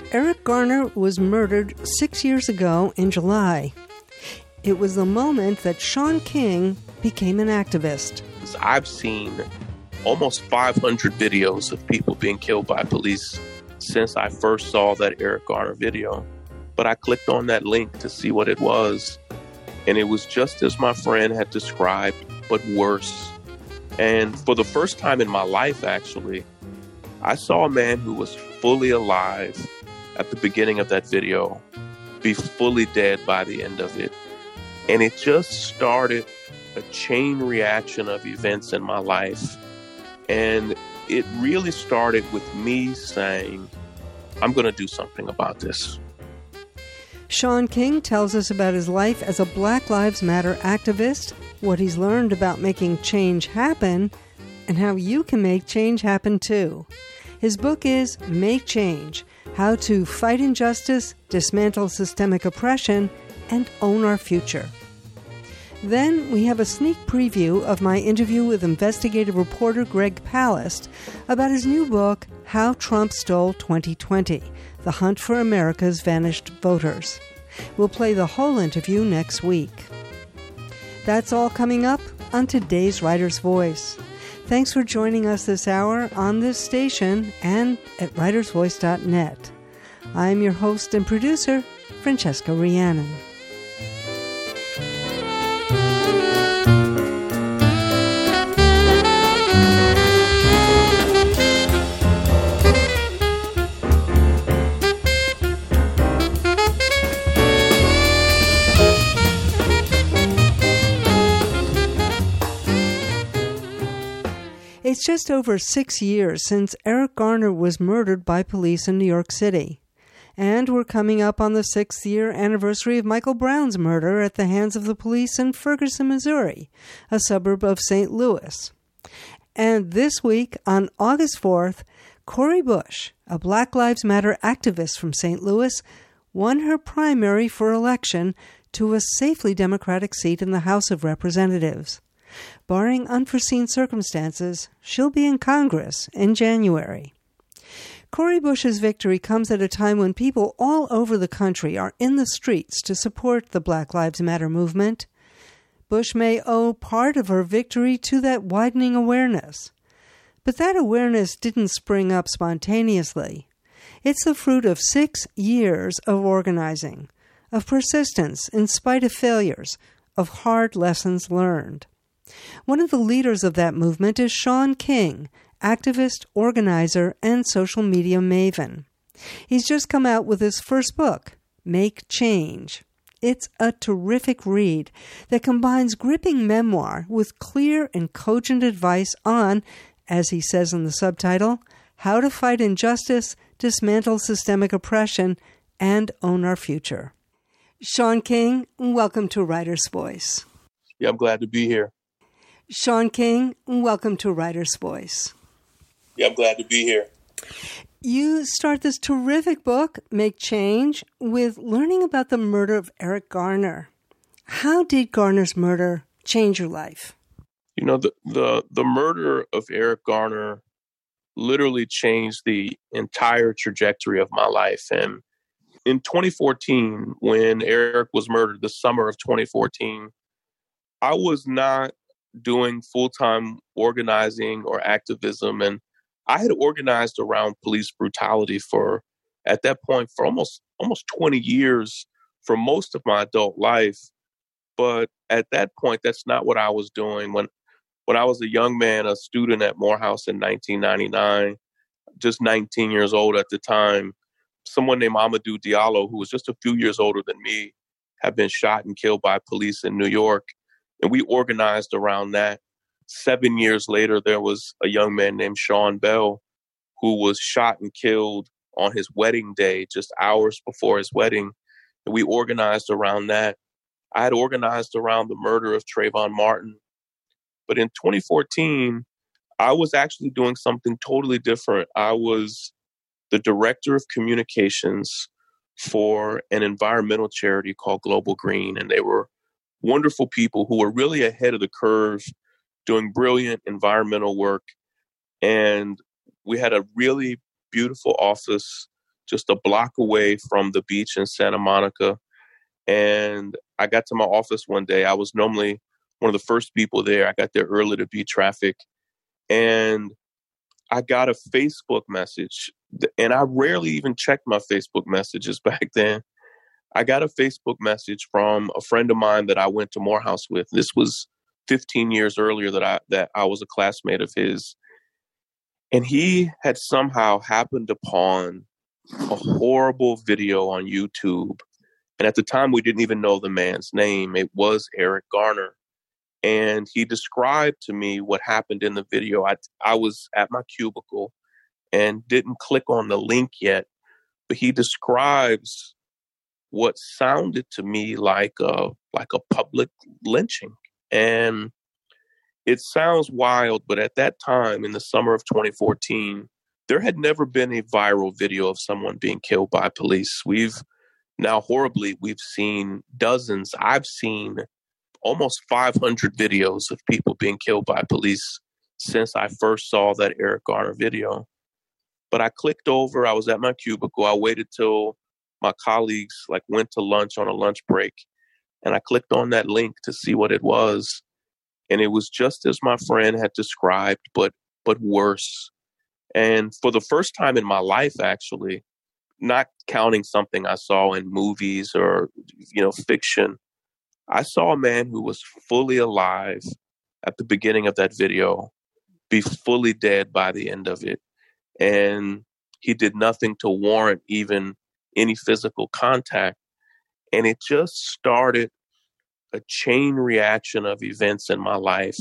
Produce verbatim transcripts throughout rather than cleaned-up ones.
Eric Garner was murdered six years ago in July. It was the moment that Shaun King became an activist. I've seen almost five hundred videos of people being killed by police since I first saw that Eric Garner video. But I clicked on that link to see what it was, and it was just as my friend had described, but worse. And for the first time in my life, actually, I saw a man who was fully alive at the beginning of that video be fully dead by the end of it. And it just started a chain reaction of events in my life. And it really started with me saying, I'm going to do something about this. Shaun King tells us about his life as a Black Lives Matter activist, what he's learned about making change happen, and how you can make change happen too. His book is Make Change: How to Fight Injustice, Dismantle Systemic Oppression, and Own Our Future. Then we have a sneak preview of my interview with investigative reporter Greg Palast about his new book, How Trump Stole twenty twenty, The Hunt for America's Vanished Voters. We'll play the whole interview next week. That's all coming up on today's Writer's Voice. Thanks for joining us this hour on this station and at writers voice dot net. I'm your host and producer, Francesca Rhiannon. It's just over six years since Eric Garner was murdered by police in New York City. And we're coming up on the sixth year anniversary of Michael Brown's murder at the hands of the police in Ferguson, Missouri, a suburb of Saint Louis. And this week, on August fourth, Cori Bush, a Black Lives Matter activist from Saint Louis, won her primary for election to a safely Democratic seat in the House of Representatives. Barring unforeseen circumstances, she'll be in Congress in January. Cori Bush's victory comes at a time when people all over the country are in the streets to support the Black Lives Matter movement. Bush may owe part of her victory to that widening awareness. But that awareness didn't spring up spontaneously. It's the fruit of six years of organizing, of persistence in spite of failures, of hard lessons learned. One of the leaders of that movement is Shaun King, activist, organizer, and social media maven. He's just come out with his first book, Make Change. It's a terrific read that combines gripping memoir with clear and cogent advice on, as he says in the subtitle, how to fight injustice, dismantle systemic oppression, and own our future. Shaun King, welcome to Writer's Voice. Yeah, I'm glad to be here. Shaun King, welcome to Writer's Voice. Yeah, I'm glad to be here. You start this terrific book, Make Change, with learning about the murder of Eric Garner. How did Garner's murder change your life? You know, the, the, the murder of Eric Garner literally changed the entire trajectory of my life. And in twenty fourteen, when Eric was murdered, the summer of twenty fourteen, I was not doing full-time organizing or activism. And I had organized around police brutality for, at that point, for almost almost twenty years, for most of my adult life. But at that point, that's not what I was doing. When when I was a young man, a student at Morehouse in nineteen ninety-nine, just nineteen years old at the time, someone named Amadou Diallo, who was just a few years older than me, had been shot and killed by police in New York. And we organized around that. Seven years later, there was a young man named Sean Bell who was shot and killed on his wedding day, just hours before his wedding. And we organized around that. I had organized around the murder of Trayvon Martin. But in twenty fourteen, I was actually doing something totally different. I was the director of communications for an environmental charity called Global Green. And they were wonderful people who were really ahead of the curve, doing brilliant environmental work. And we had a really beautiful office just a block away from the beach in Santa Monica. And I got to my office one day. I was normally one of the first people there. I got there early to beat traffic. And I got a Facebook message. And I rarely even checked my Facebook messages back then. I got a Facebook message from a friend of mine that I went to Morehouse with. This was fifteen years earlier that I that I was a classmate of his. And he had somehow happened upon a horrible video on YouTube. And at the time, we didn't even know the man's name. It was Eric Garner. And he described to me what happened in the video. I, I was at my cubicle and didn't click on the link yet. But he describes what sounded to me like a, like a public lynching. And it sounds wild, but at that time, in the summer of twenty fourteen, there had never been a viral video of someone being killed by police. We've now, horribly, we've seen dozens. I've seen almost five hundred videos of people being killed by police since I first saw that Eric Garner video. But I clicked over. I was at my cubicle. I waited till my colleagues like went to lunch on a lunch break, and I clicked on that link to see what it was. And it was just as my friend had described, but but worse. And for the first time in my life, actually, not counting something I saw in movies or, you know, fiction, I saw a man who was fully alive at the beginning of that video be fully dead by the end of it. And he did nothing to warrant even any physical contact. And it just started a chain reaction of events in my life.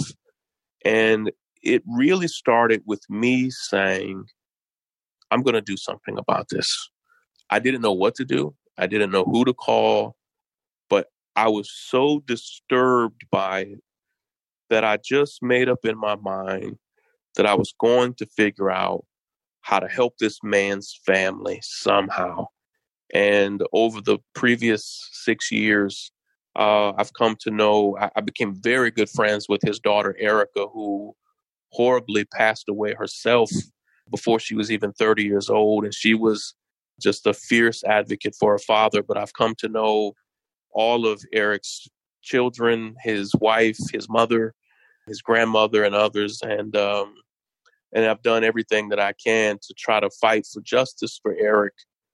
And it really started with me saying, I'm going to do something about this. I didn't know what to do. I didn't know who to call, but I was so disturbed by it that I just made up in my mind that I was going to figure out how to help this man's family somehow. And over the previous six years, uh, I've come to know, I, I became very good friends with his daughter, Erica, who horribly passed away herself before she was even thirty years old. And she was just a fierce advocate for her father. But I've come to know all of Eric's children, his wife, his mother, his grandmother, and others. And, um, and I've done everything that I can to try to fight for justice for Eric.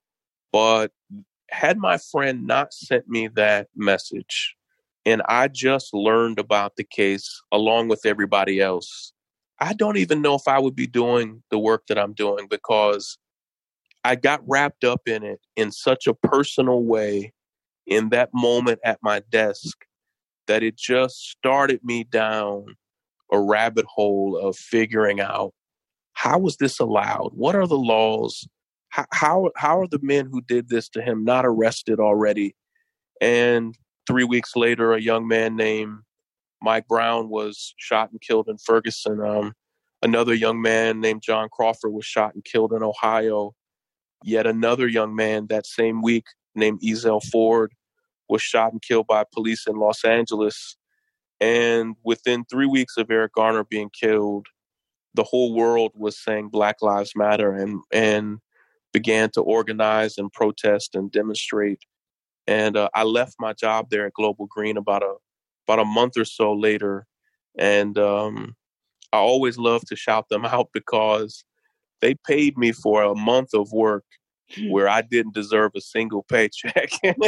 But had my friend not sent me that message, and I just learned about the case along with everybody else, I don't even know if I would be doing the work that I'm doing, because I got wrapped up in it in such a personal way in that moment at my desk that it just started me down a rabbit hole of figuring out, how was this allowed? What are the laws? How, how, how are the men who did this to him not arrested already? And three weeks later, a young man named Mike Brown was shot and killed in Ferguson. Um, another young man named John Crawford was shot and killed in Ohio. Yet another young man that same week named Ezell Ford was shot and killed by police in Los Angeles. And within three weeks of Eric Garner being killed, the whole world was saying Black Lives Matter, and, and began to organize and protest and demonstrate. And uh, I left my job there at Global Green about a about a month or so later. And um, I always love to shout them out, because they paid me for a month of work where I didn't deserve a single paycheck.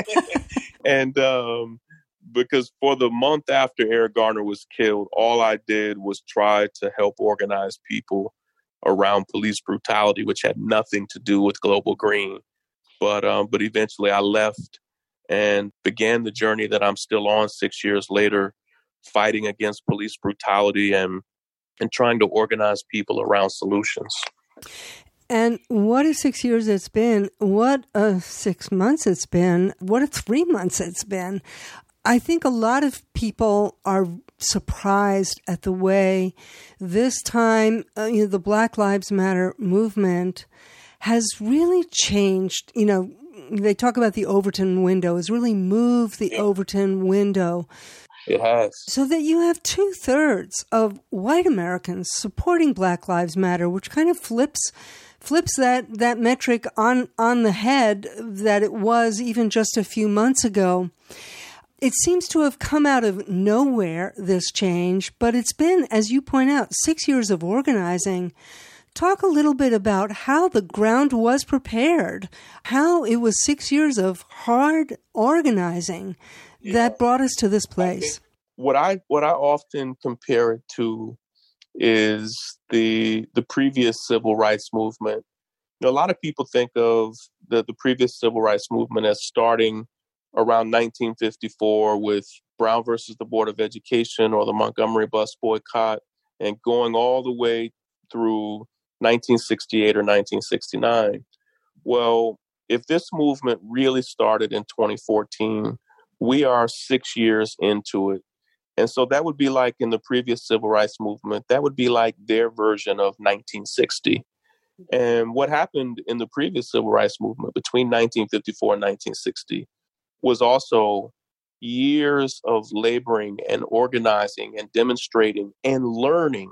And um, because for the month after Eric Garner was killed, all I did was try to help organize people around police brutality, which had nothing to do with Global Green. But um, but eventually I left and began the journey that I'm still on six years later, fighting against police brutality and and trying to organize people around solutions. And what a six years it's been. What a six months it's been. What a three months it's been. I think a lot of people are surprised at the way this time, uh, you know, the Black Lives Matter movement has really changed. You know, they talk about the Overton window. It's really moved the yeah. Overton window. It has. So that you have two-thirds of white Americans supporting Black Lives Matter, which kind of flips flips that, that metric on, on the head that it was even just a few months ago. It seems to have come out of nowhere, this change, but it's been, as you point out, six years of organizing. Talk a little bit about how the ground was prepared, how it was six years of hard organizing yeah. that brought us to this place. I what I what I often compare it to is the the previous civil rights movement. You know, a lot of people think of the, the previous civil rights movement as starting around nineteen fifty-four with Brown versus the Board of Education or the Montgomery bus boycott, and going all the way through nineteen sixty-eight or nineteen sixty-nine. Well, if this movement really started in twenty fourteen, we are six years into it. And so that would be like in the previous civil rights movement, that would be like their version of nineteen sixty. And what happened in the previous civil rights movement between nineteen fifty-four and nineteen sixty was also years of laboring and organizing and demonstrating and learning.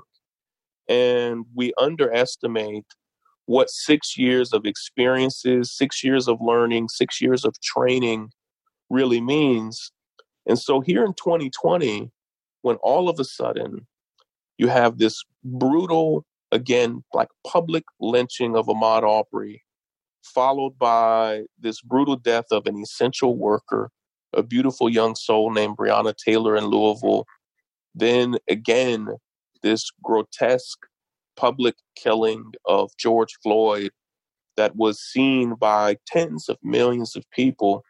And we underestimate what six years of experiences, six years of learning, six years of training really means. And so here in twenty twenty, when all of a sudden you have this brutal, again, like public lynching of Ahmaud Arbery, followed by this brutal death of an essential worker, a beautiful young soul named Breonna Taylor in Louisville, then again, this grotesque public killing of George Floyd that was seen by tens of millions of people.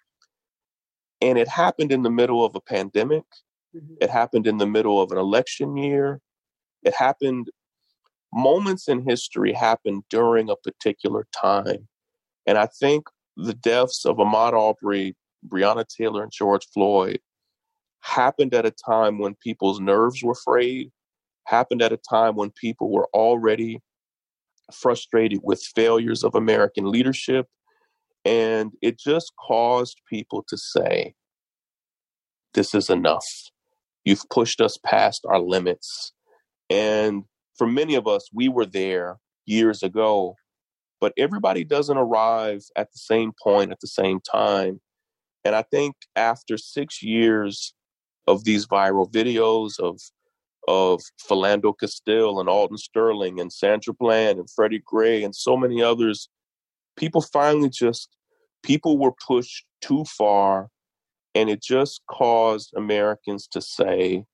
And it happened in the middle of a pandemic. Mm-hmm. It happened in the middle of an election year. It happened, moments in history happened during a particular time. And I think the deaths of Ahmaud Arbery, Breonna Taylor, and George Floyd happened at a time when people's nerves were frayed, happened at a time when people were already frustrated with failures of American leadership. And it just caused people to say, this is enough. You've pushed us past our limits. And for many of us, we were there years ago, but everybody doesn't arrive at the same point at the same time. And I think after six years of these viral videos of of Philando Castile and Alton Sterling and Sandra Bland and Freddie Gray and so many others, people finally just, people were pushed too far, and it just caused Americans to say,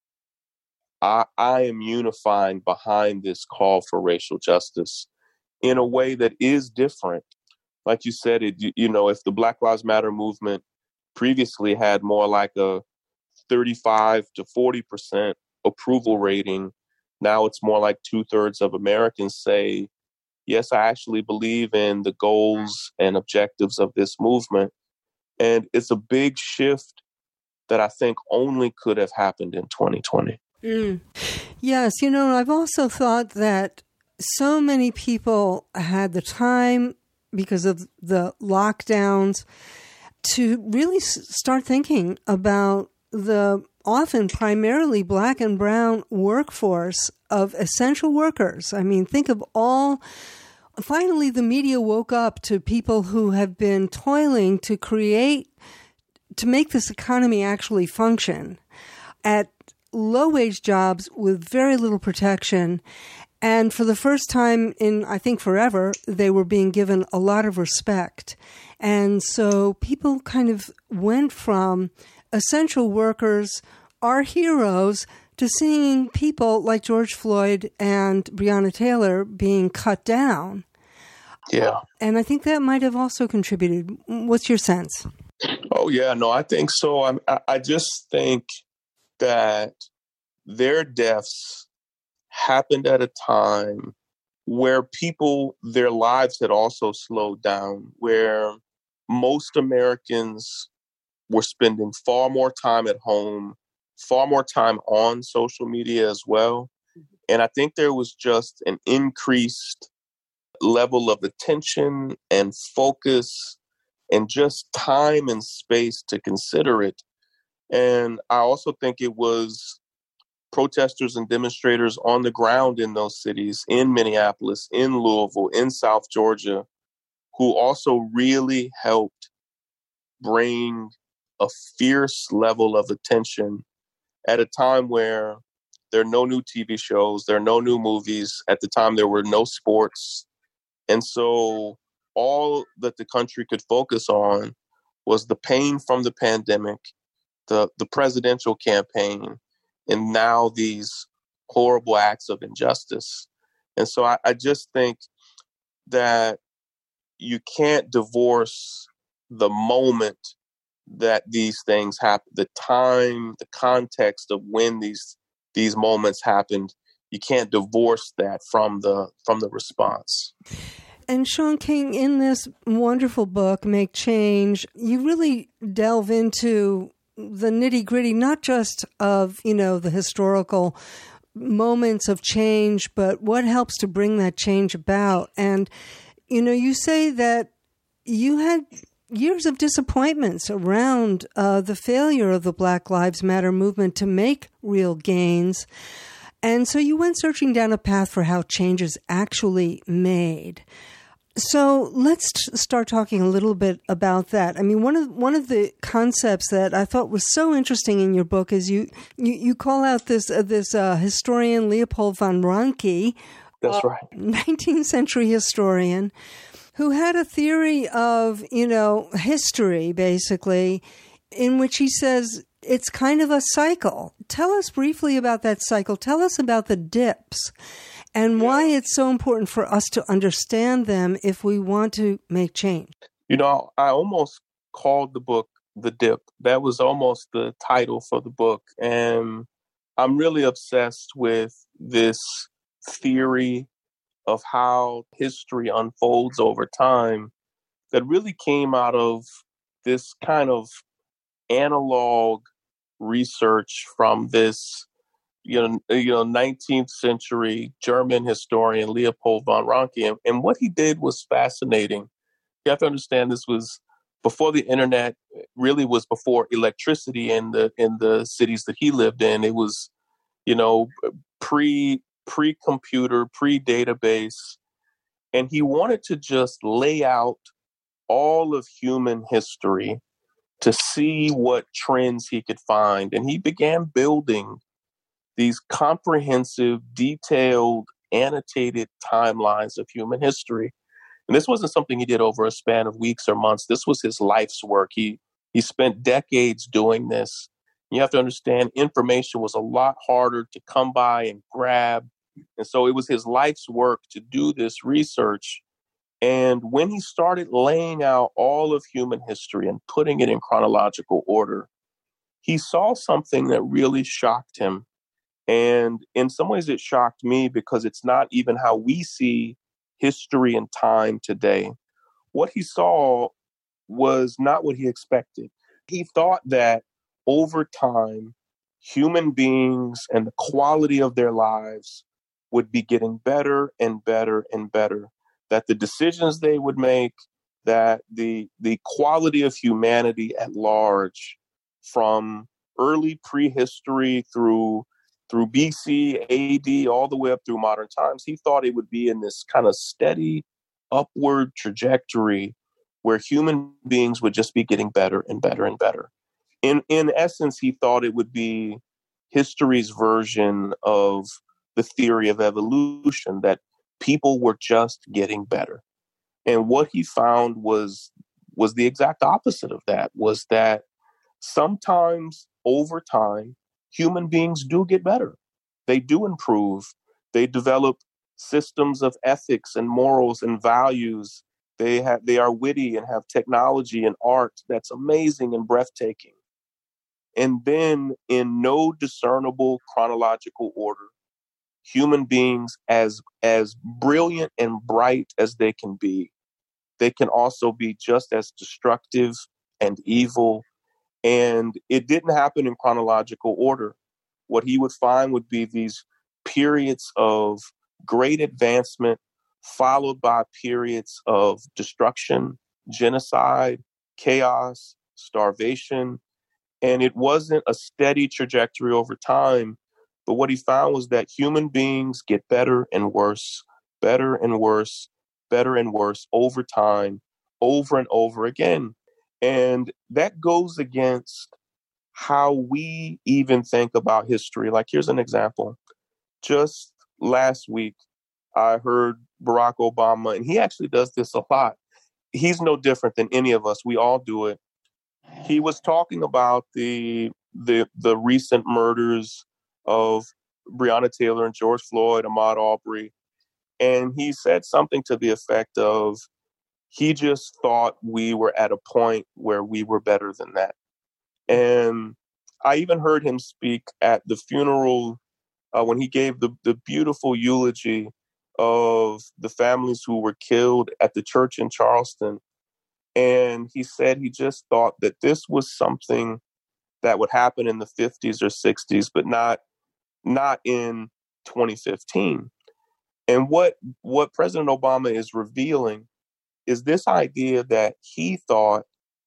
I, I am unifying behind this call for racial justice in a way that is different. Like you said, it, you know, if the Black Lives Matter movement previously had more like a thirty-five to forty percent approval rating, now it's more like two thirds of Americans say, yes, I actually believe in the goals and objectives of this movement. And it's a big shift that I think only could have happened in twenty twenty. Mm. Yes, you know, I've also thought that so many people had the time because of the lockdowns to really start thinking about the often primarily Black and brown workforce of essential workers. I mean, think of all, finally the media woke up to people who have been toiling to create, to make this economy actually function at low-wage jobs with very little protection. And for the first time in, I think, forever, they were being given a lot of respect. And so people kind of went from essential workers, our heroes, to seeing people like George Floyd and Breonna Taylor being cut down. Yeah. And I think that might have also contributed. What's your sense? Oh, yeah, no, I think so. I'm, I, I just think that their deaths happened at a time where people, their lives had also slowed down, where most Americans were spending far more time at home, far more time on social media as well. And I think there was just an increased level of attention and focus and just time and space to consider it. And I also think it was protesters and demonstrators on the ground in those cities, in Minneapolis, in Louisville, in South Georgia, who also really helped bring a fierce level of attention at a time where there are no new T V shows, there are no new movies. At the time, there were no sports. And so all that the country could focus on was the pain from the pandemic, the, the presidential campaign, and now these horrible acts of injustice. And so I, I just think that you can't divorce the moment that these things happen, the time, the context of when these these moments happened. You can't divorce that from the from the response. And Shaun King, in this wonderful book, Make Change, you really delve into the nitty-gritty, not just of, you know, the historical moments of change, but what helps to bring that change about. And, you know, you say that you had years of disappointments around uh, the failure of the Black Lives Matter movement to make real gains. And so you went searching down a path for how change is actually made. So let's t- start talking a little bit about that. I mean, one of one of the concepts that I thought was so interesting in your book is you you, you call out this uh, this uh, historian Leopold von Ranke. That's right, nineteenth century historian who had a theory of, you know, history, basically, in which he says it's kind of a cycle. Tell us briefly about that cycle. Tell us about the dips and why it's so important for us to understand them if we want to make change. You know, I almost called the book The Dip. That was almost the title for the book. And I'm really obsessed with this theory of how history unfolds over time that really came out of this kind of analog research from this, you know, you know, nineteenth century German historian Leopold von Ranke. And, and what he did was fascinating. You have to understand this was before the internet, really was before electricity in the in the cities that he lived in. It was, you know, pre pre-computer, pre-database. And he wanted to just lay out all of human history to see what trends he could find. And he began building these comprehensive, detailed, annotated timelines of human history. And this wasn't something he did over a span of weeks or months. This was his life's work. He he spent decades doing this. You have to understand, information was a lot harder to come by and grab. And so it was his life's work to do this research. And when he started laying out all of human history and putting it in chronological order, he saw something that really shocked him. And in some ways it shocked me because it's not even how we see history and time today. What he saw was not what he expected. He thought that over time, human beings and the quality of their lives would be getting better and better and better, that the decisions they would make, that the the quality of humanity at large, from early prehistory through through B C, A D, all the way up through modern times, he thought it would be in this kind of steady upward trajectory where human beings would just be getting better and better and better. In in essence, he thought it would be history's version of the theory of evolution, that people were just getting better. And what he found was was the exact opposite of that, was that sometimes over time, human beings do get better. They do improve. They develop systems of ethics and morals and values. They have they are witty and have technology and art that's amazing and breathtaking. And then in no discernible chronological order, human beings, as as brilliant and bright as they can be, they can also be just as destructive and evil. And it didn't happen in chronological order. What he would find would be these periods of great advancement, followed by periods of destruction, genocide, chaos, starvation. And it wasn't a steady trajectory over time, But what he found was that human beings get better and worse, better and worse, better and worse over time, over and over again. And that goes against how we even think about history. Like, here's an example. Just last week, I heard Barack Obama, and he actually does this a lot. He's no different than any of us. We all do it. He was talking about the the the recent murders of Breonna Taylor and George Floyd, Ahmaud Arbery, and he said something to the effect of, he just thought we were at a point where we were better than that. And I even heard him speak at the funeral uh, when he gave the, the beautiful eulogy of the families who were killed at the church in Charleston. And he said he just thought that this was something that would happen in the fifties or sixties, but not not in twenty fifteen. And what what President Obama is revealing is this idea that he thought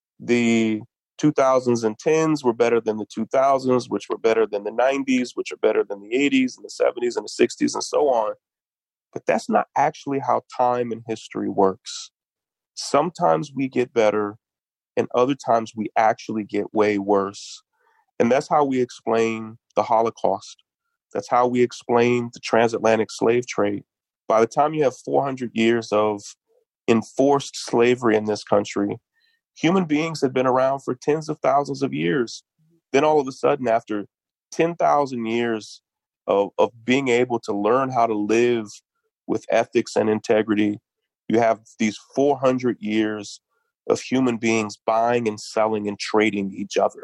the two thousands and tens were better than the two thousands, which were better than the nineties, which are better than the eighties and the seventies and the sixties and so on. But that's not actually how time and history works. Sometimes we get better and other times we actually get way worse. And that's how we explain the Holocaust. That's how we explain the transatlantic slave trade. By the time you have four hundred years of enforced slavery in this country, human beings had been around for tens of thousands of years. Then all of a sudden, after ten thousand years of, of being able to learn how to live with ethics and integrity, you have these four hundred years of human beings buying and selling and trading each other.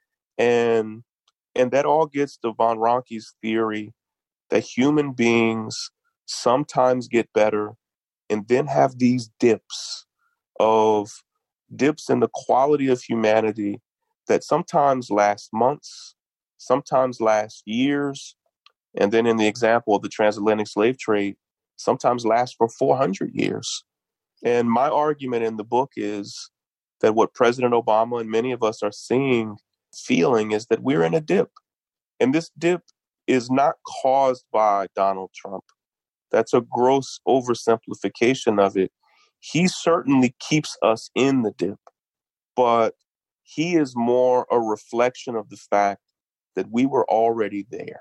And, and that all gets to von Ranke's theory that human beings sometimes get better and then have these dips of dips in the quality of humanity that sometimes last months, sometimes last years, and then in the example of the transatlantic slave trade, sometimes last for four hundred years. And my argument in the book is that what President Obama and many of us are seeing, feeling, is that we're in a dip. And this dip is not caused by Donald Trump. That's a gross oversimplification of it. He certainly keeps us in the dip, but he is more a reflection of the fact that we were already there.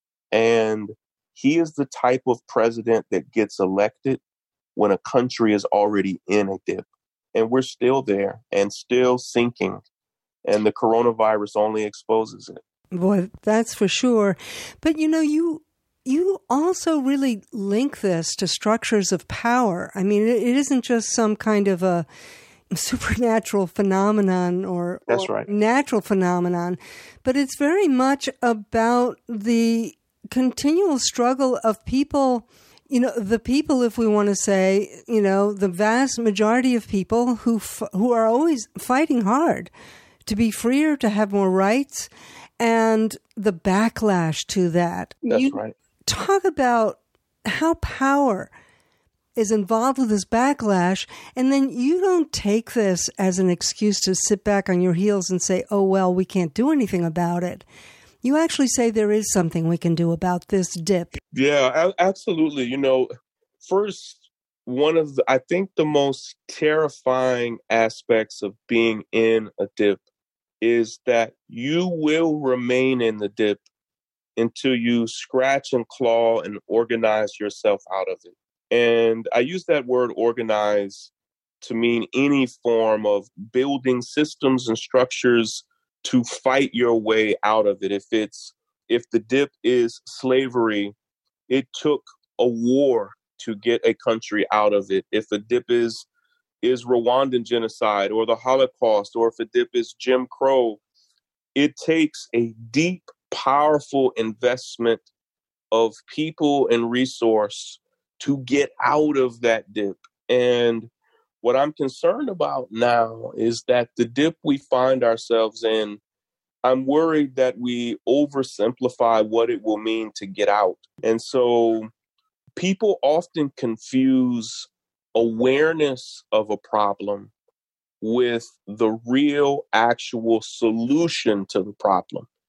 And he is the type of president that gets elected when a country is already in a dip. And we're still there and still sinking. And the coronavirus only exposes it. Boy, that's for sure. But, you know, you you also really link this to structures of power. I mean, it, it isn't just some kind of a supernatural phenomenon or, That's or right. natural phenomenon, but it's very much about the continual struggle of people, you know, the people, if we want to say, you know, the vast majority of people who f- who are always fighting hard to be freer, to have more rights, and the backlash to that. That's you right. Talk about how power is involved with this backlash, and then you don't take this as an excuse to sit back on your heels and say, oh, well, we can't do anything about it. You actually say there is something we can do about this dip. Yeah, a- absolutely. You know, first, one of the, I think the most terrifying aspects of being in a dip is that you will remain in the dip until you scratch and claw and organize yourself out of it. And I use that word organize to mean any form of building systems and structures to fight your way out of it. If it's, if the dip is slavery, it took a war to get a country out of it. If a dip is, is Rwandan genocide or the Holocaust, or if a dip is Jim Crow, it takes a deep, powerful investment of people and resource to get out of that dip. And what I'm concerned about now is that the dip we find ourselves in, I'm worried that we oversimplify what it will mean to get out. And so people often confuse awareness of a problem with the real, actual solution to the problem.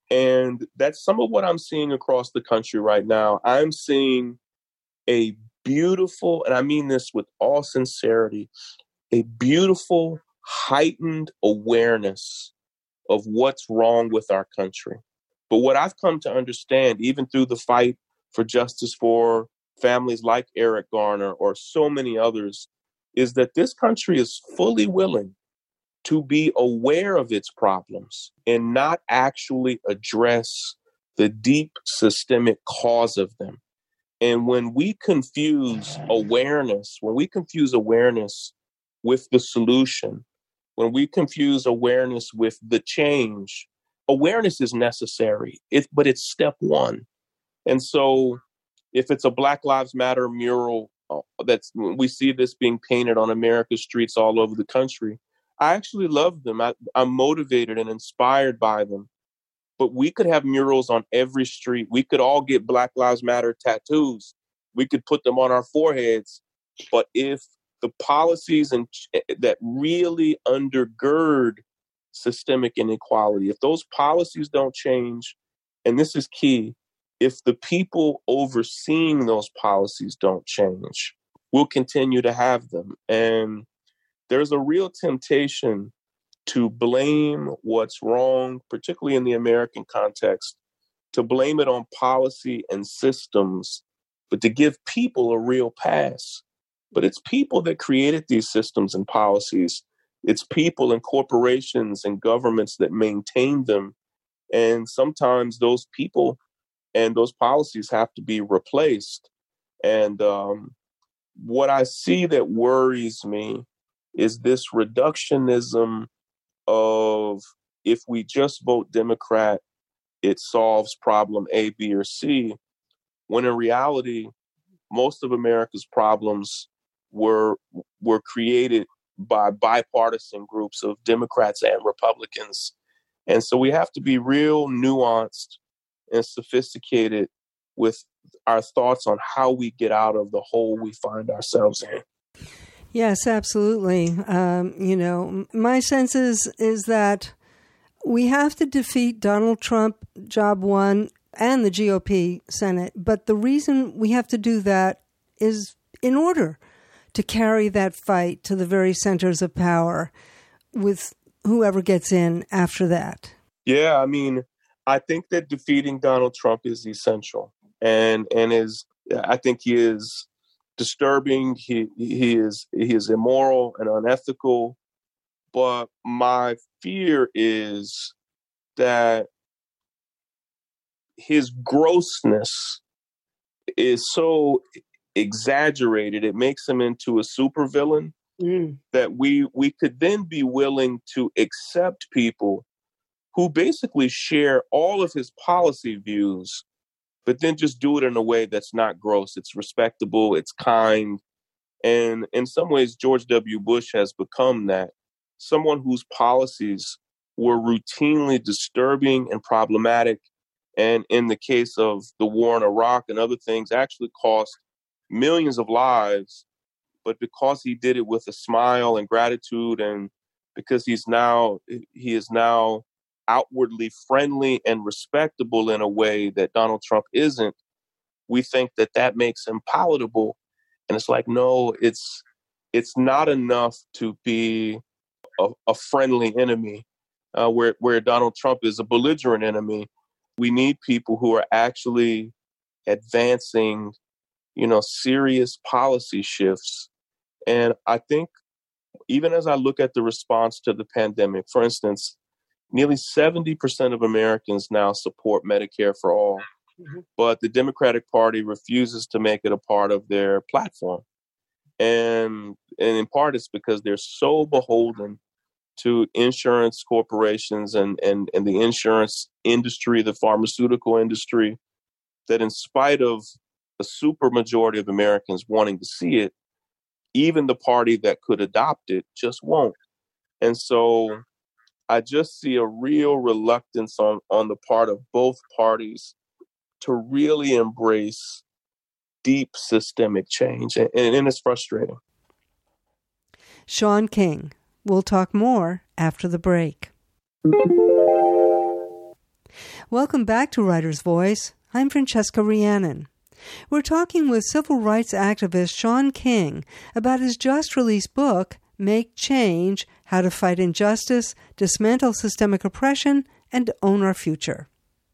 And that's some of what I'm seeing across the country right now. I'm seeing a beautiful, and I mean this with all sincerity, a beautiful, heightened awareness of what's wrong with our country. But what I've come to understand, even through the fight for justice for families like Eric Garner or so many others, is that this country is fully willing to be aware of its problems and not actually address the deep systemic cause of them. And when we confuse awareness, when we confuse awareness with the solution, when we confuse awareness with the change, awareness is necessary, it, but it's step one. And so if it's a Black Lives Matter mural, uh, that's we see this being painted on America's streets all over the country, I actually love them. I, I'm motivated and inspired by them. But we could have murals on every street. We could all get Black Lives Matter tattoos. We could put them on our foreheads. But if the policies and that really undergird systemic inequality, if those policies don't change, and this is key, if the people overseeing those policies don't change, we'll continue to have them. And there's a real temptation to blame what's wrong, particularly in the American context, to blame it on policy and systems, but to give people a real pass. But it's people that created these systems and policies. It's people and corporations and governments that maintain them. And sometimes those people and those policies have to be replaced. And um, what I see that worries me is this reductionism of if we just vote Democrat, it solves problem A, B, or C, when in reality, most of America's problems were were created by bipartisan groups of Democrats and Republicans. And so we have to be real nuanced and sophisticated with our thoughts on how we get out of the hole we find ourselves in. Yes, absolutely. Um, you know, my sense is, is that we have to defeat Donald Trump, job one, and the G O P Senate. But the reason we have to do that is in order to carry that fight to the very centers of power with whoever gets in after that. Yeah, I mean, I think that defeating Donald Trump is essential, and and is I think he is disturbing. He he is he is immoral and unethical. But my fear is that his grossness is so exaggerated, it makes him into a supervillain, mm. that we we could then be willing to accept people who basically share all of his policy views, but then just do it in a way that's not gross. It's respectable, it's kind. And in some ways, George W. Bush has become that. Someone whose policies were routinely disturbing and problematic, and in the case of the war in Iraq and other things, actually cost millions of lives. But because he did it with a smile and gratitude, and because he's now he is now outwardly friendly and respectable in a way that Donald Trump isn't, we think that that makes him palatable. And it's like, no, it's it's not enough to be a, a friendly enemy, uh, where where Donald Trump is a belligerent enemy. We need people who are actually advancing, you know, serious policy shifts. And I think even as I look at the response to the pandemic, for instance, nearly seventy percent of Americans now support Medicare for all, mm-hmm. but the Democratic Party refuses to make it a part of their platform. And, and in part, it's because they're so beholden to insurance corporations and, and, and the insurance industry, the pharmaceutical industry, that in spite of a super majority of Americans wanting to see it, even the party that could adopt it just won't. And so I just see a real reluctance on, on the part of both parties to really embrace deep systemic change. And, and it's frustrating. Shaun King. We'll talk more after the break. Welcome back to Writer's Voice. I'm Francesca Rhiannon. We're talking with civil rights activist Shaun King about his just-released book, Make Change: How to Fight Injustice, Dismantle Systemic Oppression, and Own Our Future.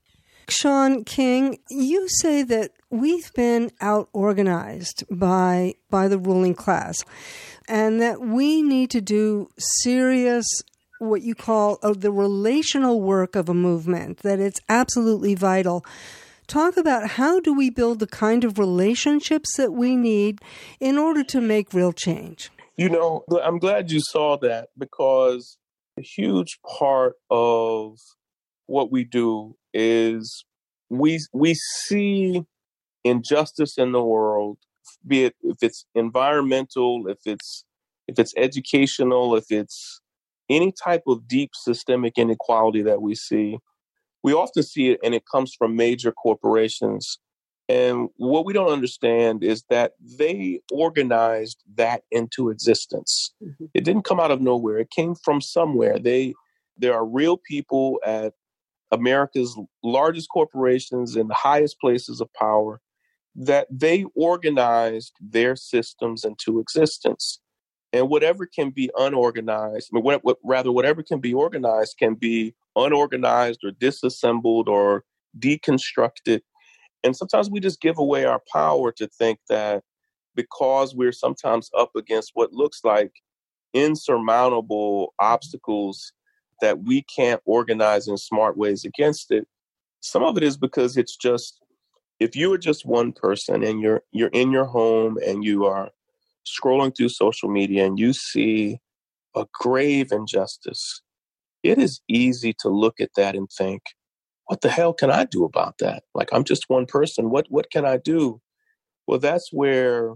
Shaun King, you say that we've been out-organized by, by the ruling class, and that we need to do serious, what you call uh, the relational work of a movement, that it's absolutely vital. Talk about how do we build the kind of relationships that we need in order to make real change? You know, I'm glad you saw that, because a huge part of what we do is we we see injustice in the world, be it if it's environmental, if it's if it's educational, if it's any type of deep systemic inequality that we see. We often see it, and it comes from major corporations. And what we don't understand is that they organized that into existence. Mm-hmm. It didn't come out of nowhere. It came from somewhere. They, there are real people at America's largest corporations in the highest places of power that they organized their systems into existence. And whatever can be unorganized, I mean, what, what, rather, whatever can be organized can be unorganized or disassembled or deconstructed. And sometimes we just give away our power to think that because we're sometimes up against what looks like insurmountable obstacles, that we can't organize in smart ways against it. Some of it is because it's just, if you are just one person and you're you're in your home and you are scrolling through social media and you see a grave injustice, it is easy to look at that and think, what the hell can I do about that? Like, I'm just one person. What what can I do? Well, that's where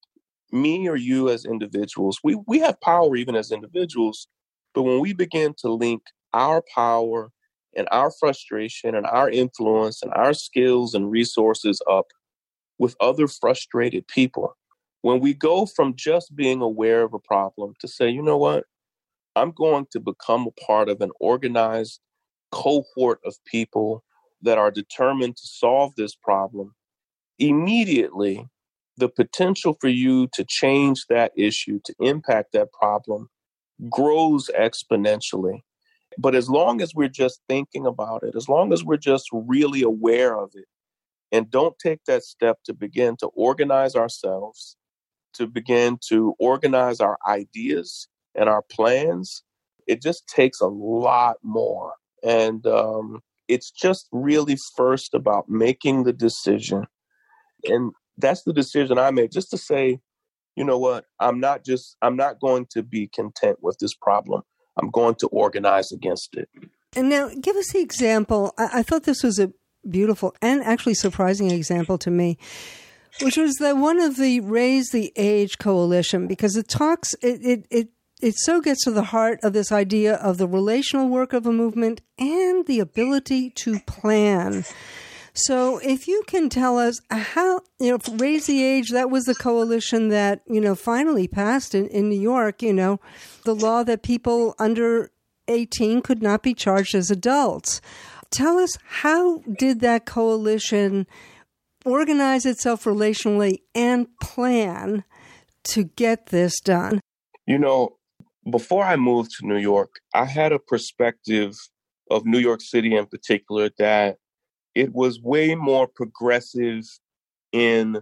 me or you as individuals, we, we have power even as individuals, but when we begin to link our power and our frustration and our influence and our skills and resources up with other frustrated people, when we go from just being aware of a problem to say, you know what, I'm going to become a part of an organized cohort of people that are determined to solve this problem, immediately the potential for you to change that issue, to impact that problem, grows exponentially. But as long as we're just thinking about it, as long as we're just really aware of it, and don't take that step to begin to organize ourselves, to begin to organize our ideas and our plans, it just takes a lot more. And um, it's just really first about making the decision. And that's the decision I made, just to say, you know what, I'm not just, I'm not going to be content with this problem. I'm going to organize against it. And now give us the example. I, I thought this was a beautiful and actually surprising example to me, which was that one of the Raise the Age Coalition, because it talks, it, it, it It so gets to the heart of this idea of the relational work of a movement and the ability to plan. So if you can tell us how, you know, Raise the Age, that was the coalition that, you know, finally passed in, in New York, you know, the law that people under eighteen could not be charged as adults. Tell us, how did that coalition organize itself relationally and plan to get this done? You know, before I moved to New York, I had a perspective of New York City in particular that it was way more progressive in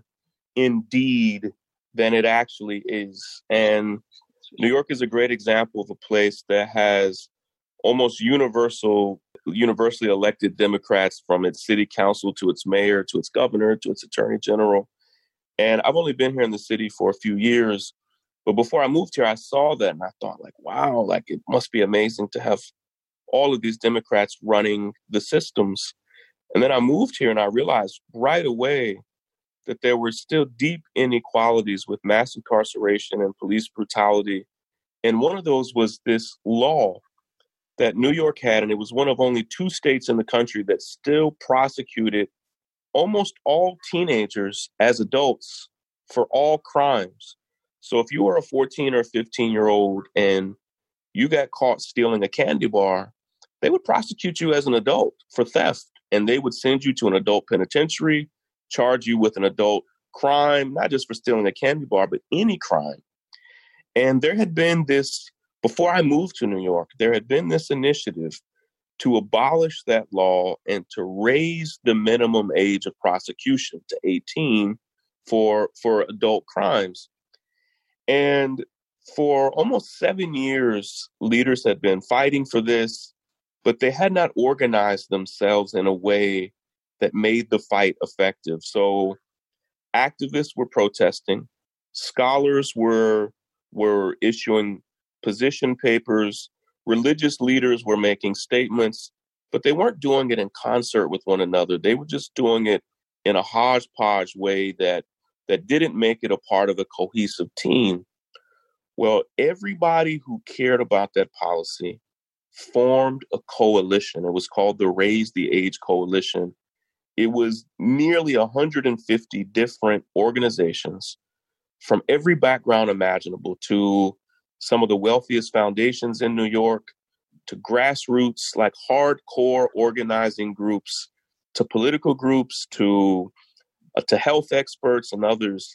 indeed than it actually is. And New York is a great example of a place that has almost universal, universally elected Democrats, from its city council to its mayor, to its governor, to its attorney general. And I've only been here in the city for a few years. But before I moved here, I saw that and I thought, like, wow, like it must be amazing to have all of these Democrats running the systems. And then I moved here and I realized right away that there were still deep inequalities with mass incarceration and police brutality. And one of those was this law that New York had, and it was one of only two states in the country that still prosecuted almost all teenagers as adults for all crimes. So if you were a fourteen or fifteen year old and you got caught stealing a candy bar, they would prosecute you as an adult for theft. and they would send you to an adult penitentiary, charge you with an adult crime, not just for stealing a candy bar, but any crime. And there had been this, before I moved to New York, there had been this initiative to abolish that law and to raise the minimum age of prosecution to eighteen for, for adult crimes. And for almost seven years, leaders had been fighting for this, but they had not organized themselves in a way that made the fight effective. So activists were protesting, scholars were were issuing position papers, religious leaders were making statements, but they weren't doing it in concert with one another. They were just doing it in a hodgepodge way that that didn't make it a part of a cohesive team. Well, everybody who cared about that policy formed a coalition. It was called the Raise the Age Coalition. It was nearly one hundred fifty different organizations from every background imaginable, to some of the wealthiest foundations in New York, to grassroots, like hardcore organizing groups, to political groups, to uh, to health experts and others.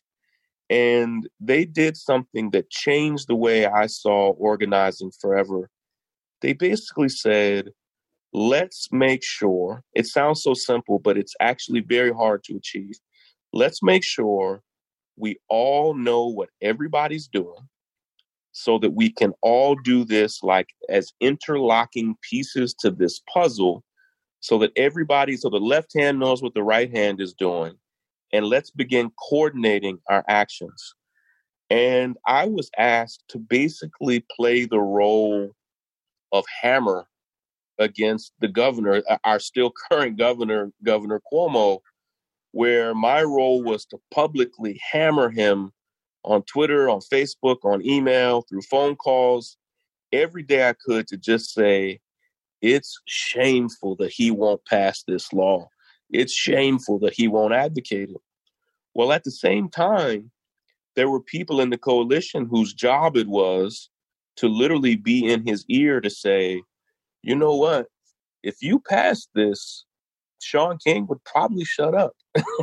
And they did something that changed the way I saw organizing forever. They basically said, let's make sure, it sounds so simple, but it's actually very hard to achieve. Let's make sure we all know what everybody's doing so that we can all do this like as interlocking pieces to this puzzle, so that everybody, so the left hand knows what the right hand is doing. And let's begin coordinating our actions. And I was asked to basically play the role of hammer against the governor, our still current governor, Governor Cuomo, where my role was to publicly hammer him on Twitter, on Facebook, on email, through phone calls, every day I could, to just say, it's shameful that he won't pass this law. It's shameful that he won't advocate it. Well, at the same time, there were people in the coalition whose job it was to literally be in his ear to say, you know what, if you pass this, Shaun King would probably shut up.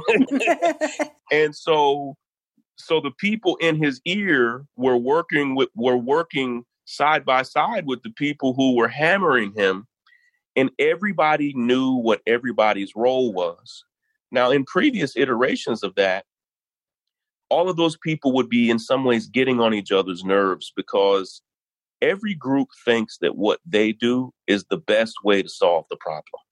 And so, so the people in his ear were working with, were working side by side with the people who were hammering him. And everybody knew what everybody's role was. Now, in previous iterations of that, all of those people would be in some ways getting on each other's nerves, because every group thinks that what they do is the best way to solve the problem.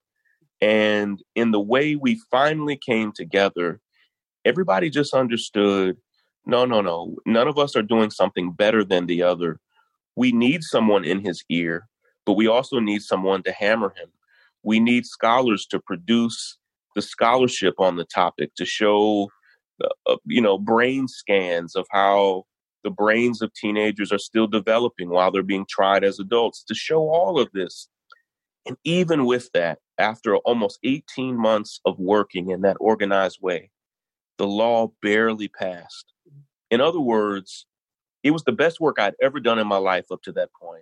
And in the way we finally came together, everybody just understood, no, no, no, none of us are doing something better than the other. We need someone in his ear, but we also need someone to hammer him. We need scholars to produce the scholarship on the topic, to show, uh, you know, brain scans of how the brains of teenagers are still developing while they're being tried as adults, to show all of this. And even with that, after almost eighteen months of working in that organized way, the law barely passed. In other words, it was the best work I'd ever done in my life up to that point.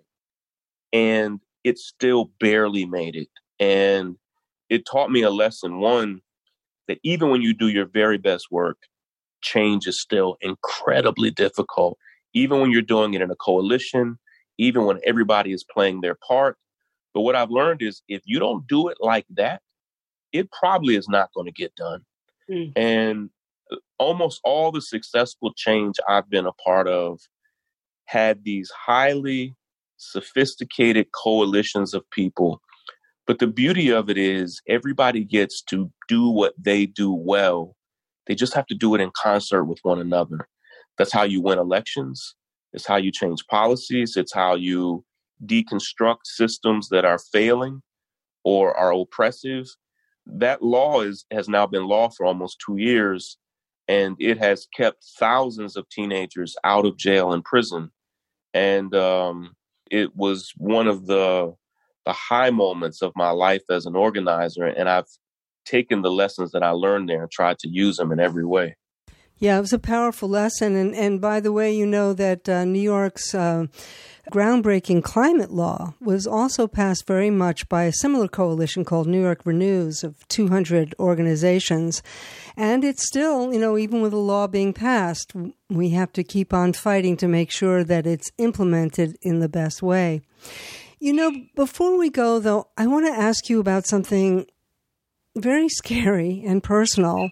And it still barely made it. And it taught me a lesson. One, that even when you do your very best work, change is still incredibly difficult. Even when you're doing it in a coalition, even when everybody is playing their part. But what I've learned is, if you don't do it like that, it probably is not going to get done. Mm. And almost all the successful change I've been a part of had these highly sophisticated coalitions of people. But the beauty of it is, everybody gets to do what they do well. They just have to do it in concert with one another. That's how you win elections. It's how you change policies. It's how you deconstruct systems that are failing or are oppressive. That law is has now been law for almost two years, and it has kept thousands of teenagers out of jail and prison. And um, it was one of the the high moments of my life as an organizer, and I've taken the lessons that I learned there and tried to use them in every way. Yeah, it was a powerful lesson. And, and by the way, you know that uh, New York's uh, Groundbreaking climate law was also passed very much by a similar coalition called New York Renews of two hundred organizations. And it's still, you know, even with a law being passed, we have to keep on fighting to make sure that it's implemented in the best way. You know, before we go, though, I want to ask you about something very scary and personal.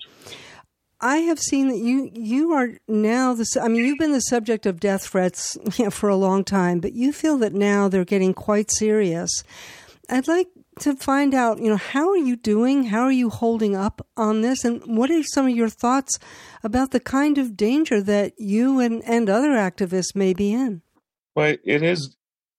I have seen that you you are now, the, I mean, you've been the subject of death threats you know, for a long time, but you feel that now they're getting quite serious. I'd like to find out, you know, how are you doing? How are you holding up on this? And what are some of your thoughts about the kind of danger that you and, and other activists may be in? Well, it is,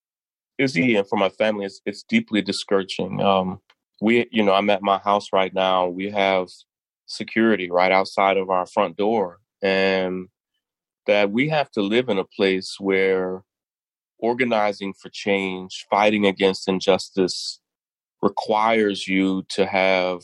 is and for my family, it's, it's deeply discouraging. Um, we, you know, I'm at my house right now. We have security right outside of our front door, and that we have to live in a place where organizing for change, fighting against injustice requires you to have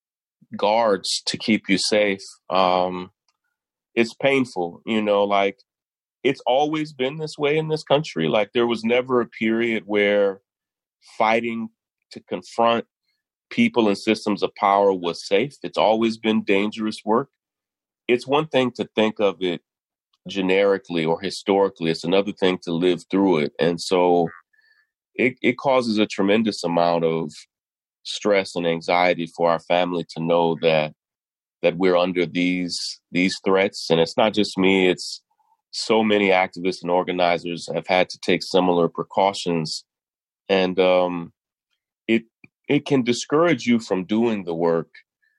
guards to keep you safe. Um, it's painful, you know, like it's always been this way in this country. Like there was never a period where fighting to confront people and systems of power was safe. It's always been dangerous work. It's one thing to think of it generically or historically. It's another thing to live through it. And so it, it causes a tremendous amount of stress and anxiety for our family to know that that we're under these these threats. And it's not just me, it's so many activists and organizers have had to take similar precautions. And um, it it can discourage you from doing the work.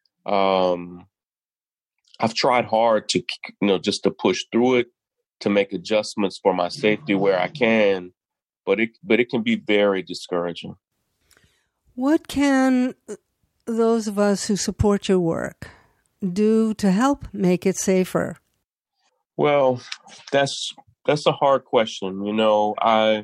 Um, I've tried hard to, you know, just to push through it, to make adjustments for my safety where I can, but it but it can be very discouraging. What can those of us who support your work do to help make it safer? Well, that's that's a hard question. You know, I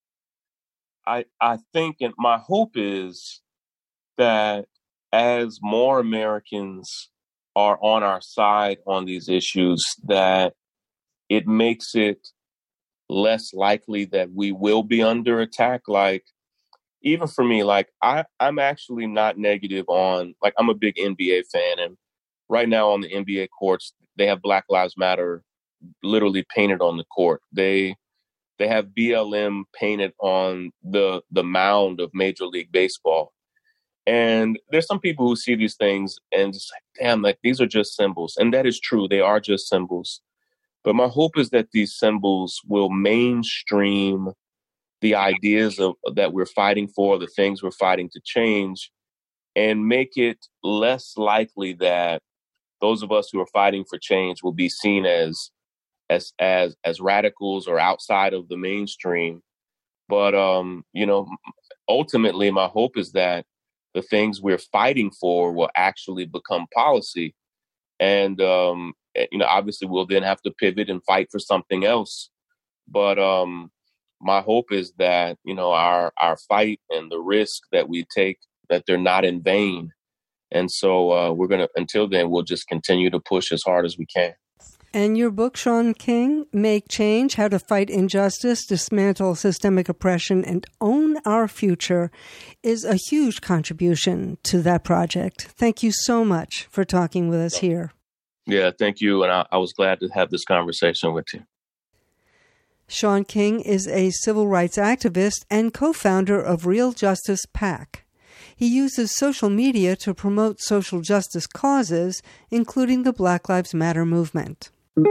I I think, and my hope is that as more Americans are on our side on these issues, that it makes it less likely that we will be under attack. Like, even for me, like I, I'm actually not negative on, like, I'm a big N B A fan. And right now on the N B A courts, they have Black Lives Matter literally painted on the court. They they have B L M painted on the the mound of Major League Baseball. And there's some people who see these things and just like, damn, like these are just symbols. And that is true. They are just symbols. But my hope is that these symbols will mainstream the ideas of that we're fighting for, the things we're fighting to change, and make it less likely that those of us who are fighting for change will be seen as as as as radicals or outside of the mainstream. But um, you know, ultimately, my hope is that the things we're fighting for will actually become policy. And, um, you know, obviously we'll then have to pivot and fight for something else. But um, my hope is that, you know, our, our fight and the risk that we take, that they're not in vain. And so uh, we're going to, until then, we'll just continue to push as hard as we can. And your book, Shaun King, Make Change, How to Fight Injustice, Dismantle Systemic Oppression, and Own Our Future, is a huge contribution to that project. Thank you so much for talking with us here. Yeah, thank you. And I, I was glad to have this conversation with you. Shaun King is a civil rights activist and co-founder of Real Justice PAC. He uses social media to promote social justice causes, including the Black Lives Matter movement.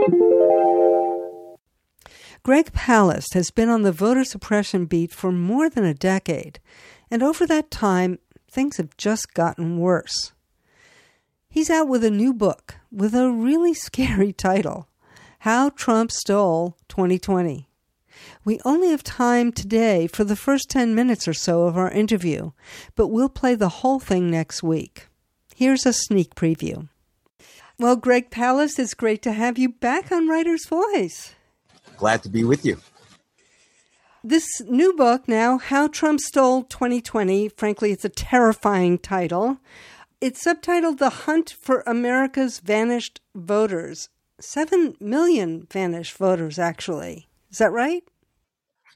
Greg Palast has been on the voter suppression beat for more than a decade, and over that time, things have just gotten worse. He's out with a new book with a really scary title, How Trump Stole twenty twenty. We only have time today for the first ten minutes or so of our interview, but we'll play the whole thing next week. Here's a sneak preview. Well, Greg Palast, it's great to have you back on Writer's Voice. Glad to be with you. This new book now, How Trump Stole twenty twenty, frankly, it's a terrifying title. It's subtitled The Hunt for America's Vanished Voters. Seven million vanished voters, actually. Is that right?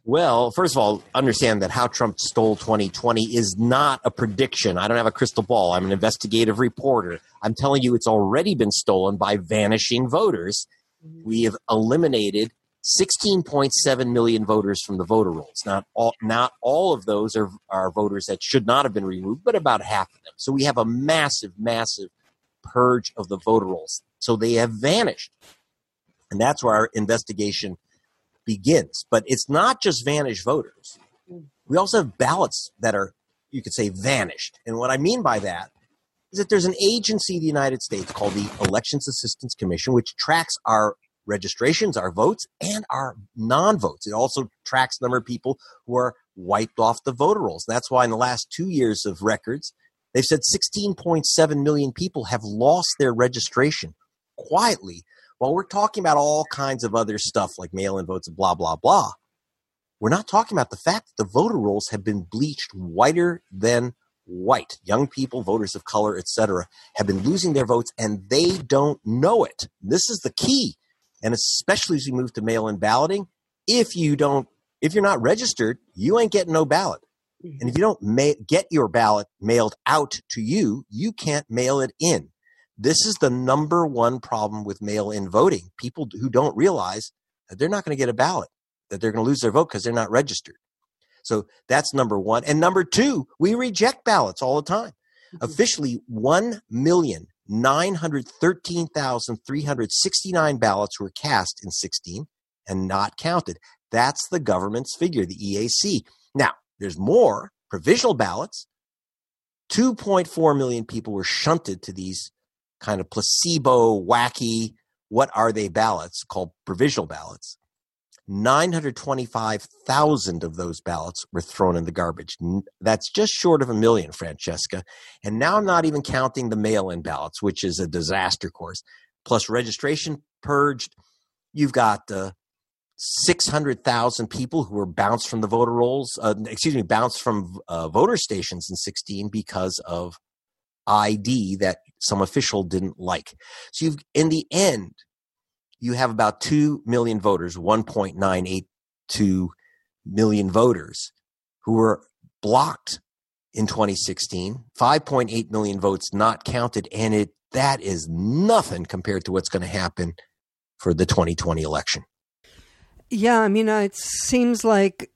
Well, first of all, understand that how Trump stole twenty twenty is not a prediction. I don't have a crystal ball. I'm an investigative reporter. I'm telling you it's already been stolen by vanishing voters. We have eliminated sixteen point seven million voters from the voter rolls. Not all, not all of those are, are voters that should not have been removed, but about half of them. So we have a massive, massive purge of the voter rolls. So they have vanished. And that's where our investigation begins. But it's not just vanished voters. We also have ballots that are, you could say, vanished. And what I mean by that is that there's an agency in the United States called the Elections Assistance Commission, which tracks our registrations, our votes, and our non-votes. It also tracks the number of people who are wiped off the voter rolls. That's why in the last two years of records, they've said sixteen point seven million people have lost their registration quietly. While we're talking about all kinds of other stuff like mail-in votes and blah, blah, blah, we're not talking about the fact that the voter rolls have been bleached whiter than white. Young people, voters of color, et cetera, have been losing their votes, and they don't know it. This is the key. And especially as we move to mail-in balloting, if you don't, if you're not registered, you ain't getting no ballot. And if you don't ma- get your ballot mailed out to you, you can't mail it in. This is the number one problem with mail-in voting. People who don't realize that they're not going to get a ballot, that they're going to lose their vote because they're not registered. So that's number one. And number two, we reject ballots all the time. Mm-hmm. Officially, one million nine hundred thirteen thousand three hundred sixty-nine ballots were cast in sixteen and not counted. That's the government's figure, the E A C. Now, there's more provisional ballots. two point four million people were shunted to these kind of placebo, wacky, what are they ballots called provisional ballots. nine hundred twenty-five thousand of those ballots were thrown in the garbage. That's just short of a million, Francesca. And now I'm not even counting the mail-in ballots, which is a disaster course. Plus registration purged. You've got uh, six hundred thousand people who were bounced from the voter rolls, uh, excuse me, bounced from uh, voter stations in sixteen because of I D that some official didn't like. So you've, in the end, you have about two million voters, one point nine eight two million voters who were blocked in twenty sixteen, five point eight million votes not counted, and it that is nothing compared to what's going to happen for the twenty twenty election. Yeah, I mean, uh, it seems like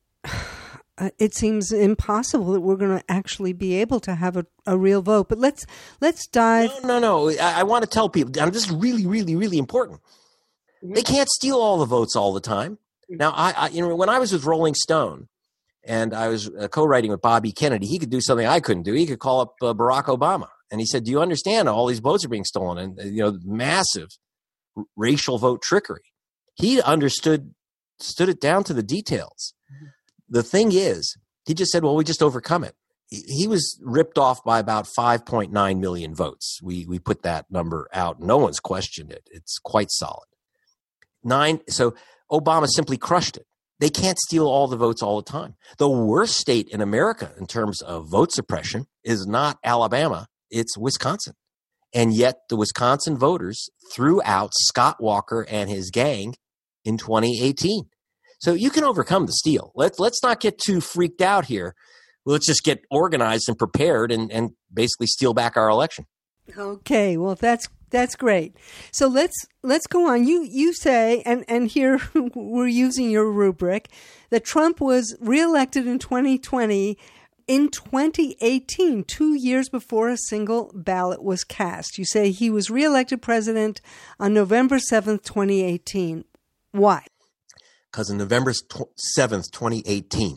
uh, it seems impossible that we're going to actually be able to have a, a real vote. But let's let's dive. No, no, no. I, I want to tell people, and this is really, really, really important. They can't steal all the votes all the time. Now, I, I, you know, when I was with Rolling Stone and I was uh, co-writing with Bobby Kennedy, he could do something I couldn't do. He could call up uh, Barack Obama, and he said, "Do you understand all these votes are being stolen and uh, you know massive r- racial vote trickery?" He understood, stood it down to the details. Mm-hmm. The thing is, he just said, "Well, we just overcome it." He, he was ripped off by about five point nine million votes. We we put that number out. No one's questioned it. It's quite solid. Nine. So Obama simply crushed it. They can't steal all the votes all the time. The worst state in America in terms of vote suppression is not Alabama. It's Wisconsin. And yet the Wisconsin voters threw out Scott Walker and his gang in twenty eighteen. So you can overcome the steal. Let's, let's not get too freaked out here. Let's just get organized and prepared and, and basically steal back our election. Okay, well, that's that's great. So let's let's go on. You you say, and, and here we're using your rubric, that Trump was reelected in twenty twenty in twenty eighteen, two years before a single ballot was cast. You say he was reelected president on November seventh, twenty eighteen. Why? Because on November seventh, twenty eighteen,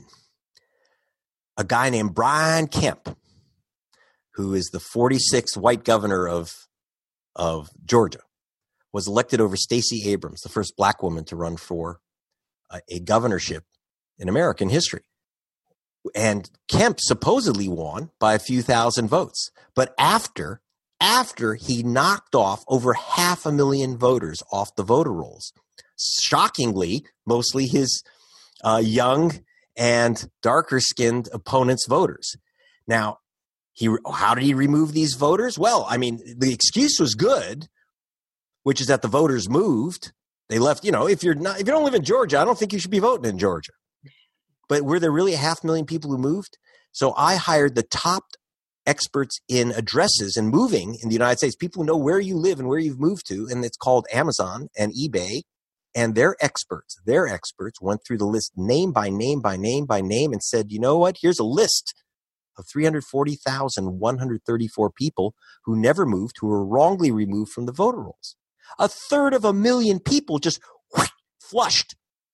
a guy named Brian Kemp, who is the forty-sixth white governor of of Georgia, was elected over Stacey Abrams, the first black woman to run for a, a governorship in American history. And Kemp supposedly won by a few thousand votes. But after, after he knocked off over half a million voters off the voter rolls, shockingly, mostly his uh, young and darker-skinned opponents' voters. Now, He, how did he remove these voters? Well, I mean, the excuse was good, which is that the voters moved. They left, you know, if you're not, if you don't live in Georgia, I don't think you should be voting in Georgia. But were there really a half million people who moved? So I hired the top experts in addresses and moving in the United States, people who know where you live and where you've moved to, and it's called Amazon and eBay. And their experts, their experts went through the list name by name by name by name and said, you know what, here's a list of three hundred forty thousand one hundred thirty-four people who never moved, who were wrongly removed from the voter rolls. A third of a million people just whoosh, flushed.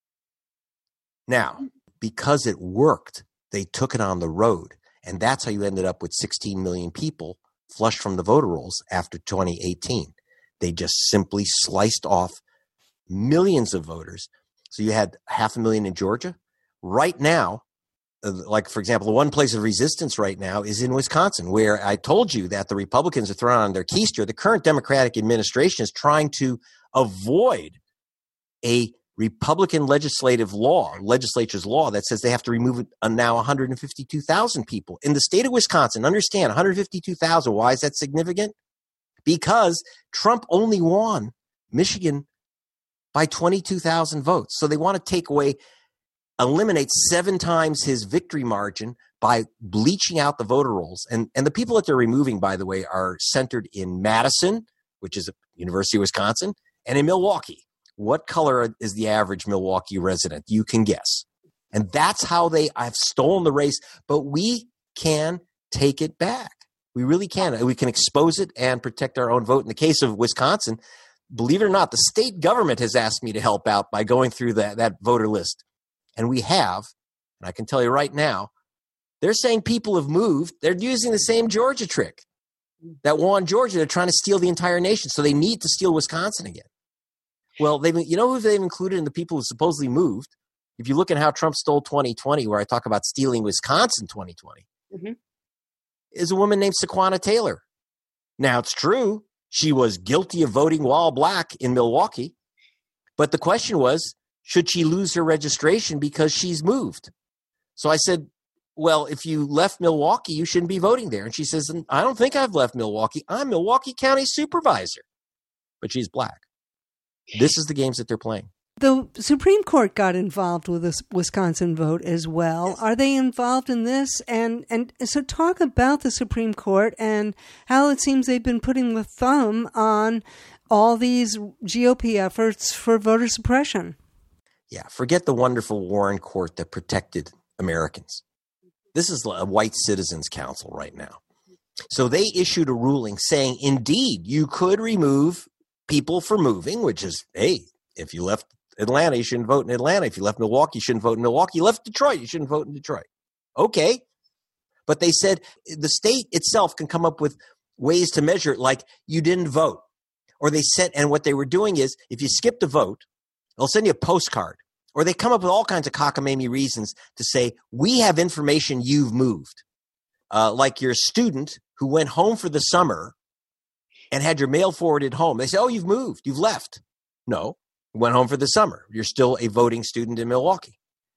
Now, because it worked, they took it on the road. And that's how you ended up with sixteen million people flushed from the voter rolls after twenty eighteen. They just simply sliced off millions of voters. So you had half a million in Georgia. Right now, like, for example, the one place of resistance right now is in Wisconsin, where I told you that the Republicans are throwing on their keister. The current Democratic administration is trying to avoid a Republican legislative law, legislature's law that says they have to remove now one hundred fifty-two thousand people. In the state of Wisconsin, understand, one hundred fifty-two thousand. Why is that significant? Because Trump only won Michigan by twenty-two thousand votes. So they want to take away, eliminate seven times his victory margin by bleaching out the voter rolls. And, and the people that they're removing, by the way, are centered in Madison, which is a University of Wisconsin, and in Milwaukee. What color is the average Milwaukee resident? You can guess. And that's how they have stolen the race. But we can take it back. We really can. We can expose it and protect our own vote. In the case of Wisconsin, believe it or not, the state government has asked me to help out by going through that, that voter list. And we have, and I can tell you right now, they're saying people have moved. They're using the same Georgia trick that won Georgia. They're trying to steal the entire nation. So they need to steal Wisconsin again. Well, they've, you know who they've included in the people who supposedly moved? If you look at how Trump stole twenty twenty, where I talk about stealing Wisconsin twenty twenty, mm-hmm. is a woman named Sequana Taylor. Now, it's true. She was guilty of voting while black in Milwaukee. But the question was, should she lose her registration because she's moved? So I said, well, if you left Milwaukee, you shouldn't be voting there. And she says, I don't think I've left Milwaukee. I'm Milwaukee County Supervisor. But she's black. This is the games that they're playing. The Supreme Court got involved with this Wisconsin vote as well. Yes. Are they involved in this? And and so talk about the Supreme Court and how it seems they've been putting the thumb on all these G O P efforts for voter suppression. Yeah, forget the wonderful Warren Court that protected Americans. This is a white citizens council right now. So they issued a ruling saying, indeed, you could remove people for moving, which is, hey, if you left Atlanta, you shouldn't vote in Atlanta. If you left Milwaukee, you shouldn't vote in Milwaukee. You left Detroit, you shouldn't vote in Detroit. Okay. But they said the state itself can come up with ways to measure it, like you didn't vote. Or they said, and what they were doing is, if you skipped a vote, they'll send you a postcard. Or they come up with all kinds of cockamamie reasons to say, we have information you've moved. Uh, like your student who went home for the summer and had your mail forwarded home. They say, oh, you've moved. You've left. No, you went home for the summer. You're still a voting student in Milwaukee.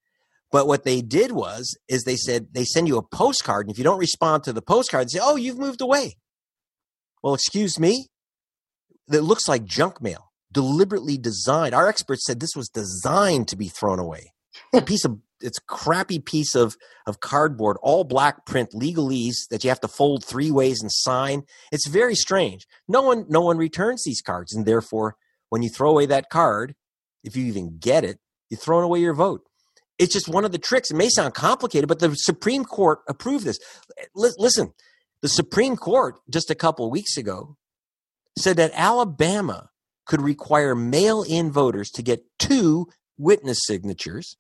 But what they did was, is they said, they send you a postcard. And if you don't respond to the postcard, they say, oh, you've moved away. Well, excuse me. That looks like junk mail, deliberately designed. Our experts said this was designed to be thrown away. A piece of, it's a crappy piece of, of cardboard, all black print, legalese that you have to fold three ways and sign. It's very strange. No one, no one returns these cards. And therefore, when you throw away that card, if you even get it, you're throwing away your vote. It's just one of the tricks. It may sound complicated, but the Supreme Court approved this. L- listen, the Supreme Court just a couple of weeks ago said that Alabama could require mail-in voters to get two witness signatures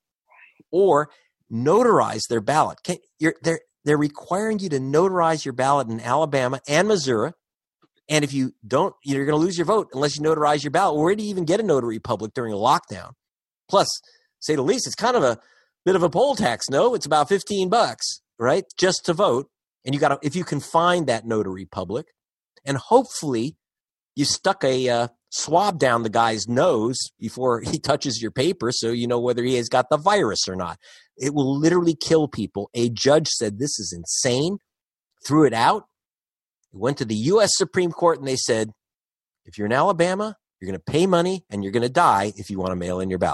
or notarize their ballot. Can, you're, they're, they're requiring you to notarize your ballot in Alabama and Missouri. And if you don't, you're going to lose your vote unless you notarize your ballot. Where do you even get a notary public during a lockdown? Plus, say the least, it's kind of a bit of a poll tax. No, it's about fifteen bucks, right? Just to vote. And you got to, if you can find that notary public, and hopefully you stuck a uh, swab down the guy's nose before he touches your paper so you know whether he has got the virus or not. It will literally kill people. A judge said this is insane, threw it out. It went to the U S Supreme Court and they said, if you're in Alabama, you're going to pay money and you're going to die if you want to mail in your ballot.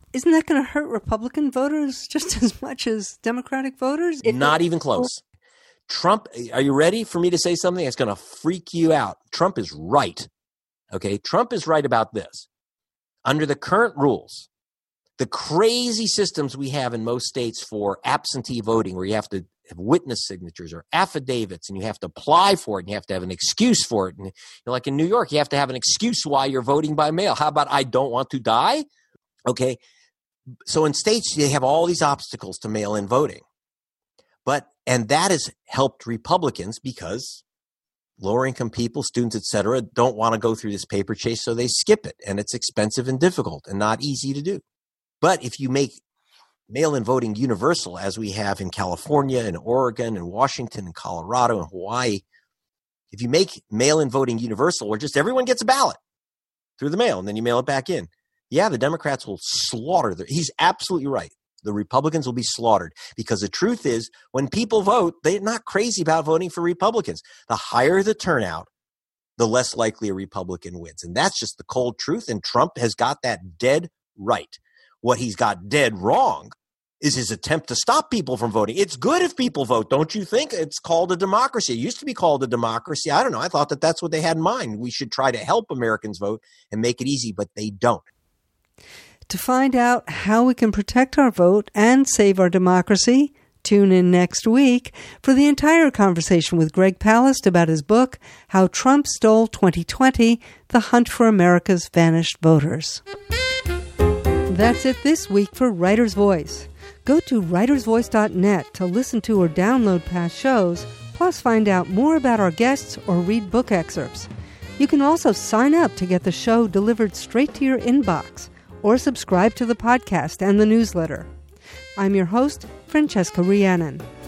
isn't that going to hurt Republican voters just as much as Democratic voters? Not even close. Trump, are you ready for me to say something that's going to freak you out? Trump is right. Okay, Trump is right about this. Under the current rules, the crazy systems we have in most states for absentee voting, where you have to have witness signatures or affidavits, and you have to apply for it, and you have to have an excuse for it. And you know, like in New York, you have to have an excuse why you're voting by mail. How about I don't want to die? Okay, so in states, they have all these obstacles to mail-in voting. But, and that has helped Republicans because lower income people, students, et cetera, don't want to go through this paper chase, so they skip it. And it's expensive and difficult and not easy to do. But if you make mail-in voting universal, as we have in California and Oregon and Washington and Colorado and Hawaii, if you make mail-in voting universal, where just everyone gets a ballot through the mail and then you mail it back in, yeah, the Democrats will slaughter their, he's absolutely right. The Republicans will be slaughtered because the truth is when people vote, they're not crazy about voting for Republicans. The higher the turnout, the less likely a Republican wins. And that's just the cold truth. And Trump has got that dead right. What he's got dead wrong is his attempt to stop people from voting. It's good if people vote, don't you think? It's called a democracy. It used to be called a democracy. I don't know. I thought that that's what they had in mind. We should try to help Americans vote and make it easy, but they don't. To find out how we can protect our vote and save our democracy, tune in next week for the entire conversation with Greg Palast about his book, How Trump Stole twenty twenty, The Hunt for America's Vanished Voters. That's it this week for Writer's Voice. Go to writers voice dot net to listen to or download past shows, plus find out more about our guests or read book excerpts. You can also sign up to get the show delivered straight to your inbox, or subscribe to the podcast and the newsletter. I'm your host, Francesca Rhiannon.